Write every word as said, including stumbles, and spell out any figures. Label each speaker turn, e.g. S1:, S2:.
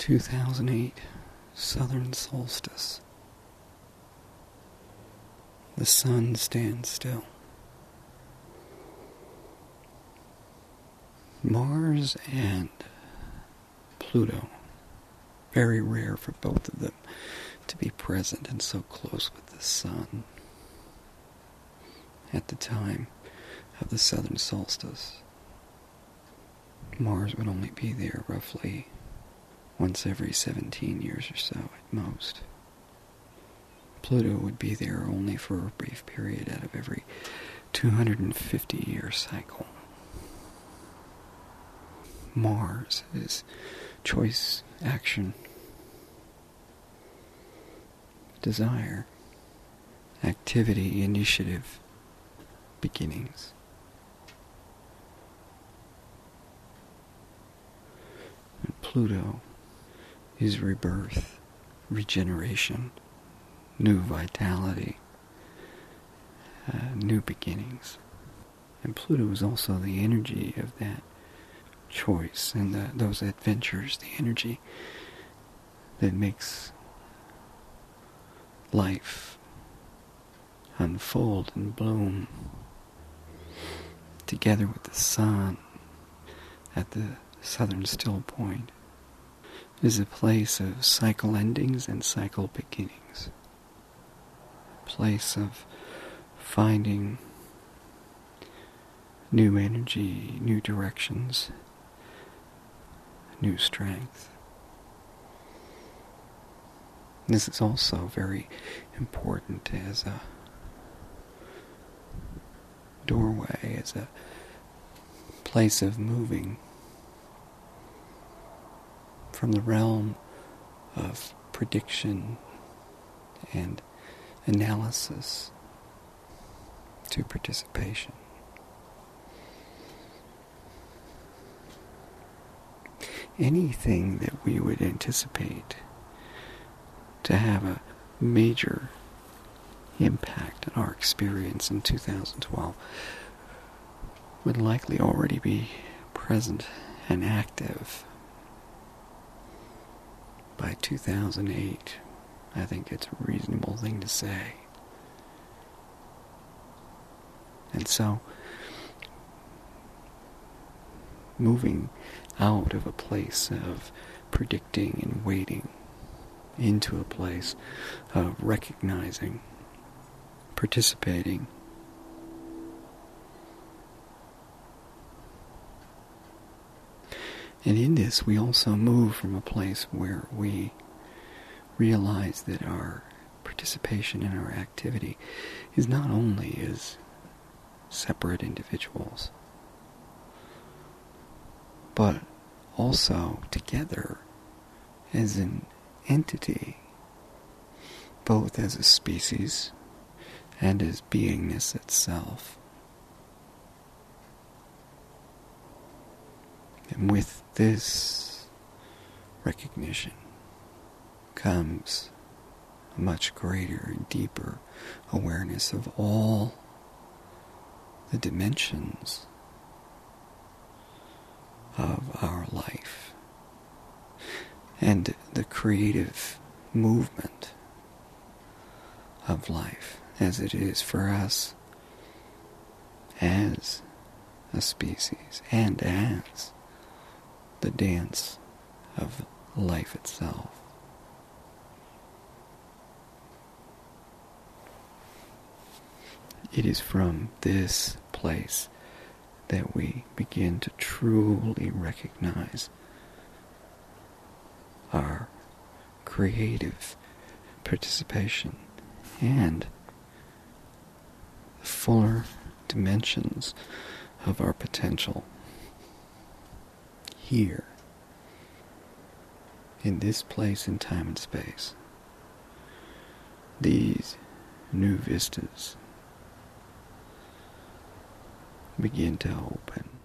S1: two thousand eight southern solstice. The sun stands still. Mars and Pluto, very rare for both of them to be present and so close with the sun at the time of the southern solstice. Mars would only be there roughly once every seventeen years or so at most. Pluto would be there only for a brief period out of every two hundred fifty year cycle. Mars is choice, action, desire, activity, initiative, beginnings. And Pluto is rebirth, regeneration, new vitality, uh, new beginnings. And Pluto is also the energy of that choice and the, those adventures, the energy that makes life unfold and bloom together with the sun at the southern still point. It is a place of cycle endings and cycle beginnings. A place of finding new energy, new directions, new strength. This is also very important as a doorway, as a place of moving from the realm of prediction and analysis to participation. Anything that we would anticipate to have a major impact on our experience in two thousand twelve would likely already be present and active by two thousand eight. I think it's a reasonable thing to say. And so, moving out of a place of predicting and waiting into a place of recognizing, participating, and in this we also move from a place where we realize that our participation in our activity is not only as separate individuals, but also together as an entity, both as a species and as beingness itself. And with this recognition comes a much greater and deeper awareness of all the dimensions of our life and the creative movement of life as it is for us as a species and as the dance of life itself. It is from this place that we begin to truly recognize our creative participation and the fuller dimensions of our potential here, in this place in time and space. These new vistas begin to open.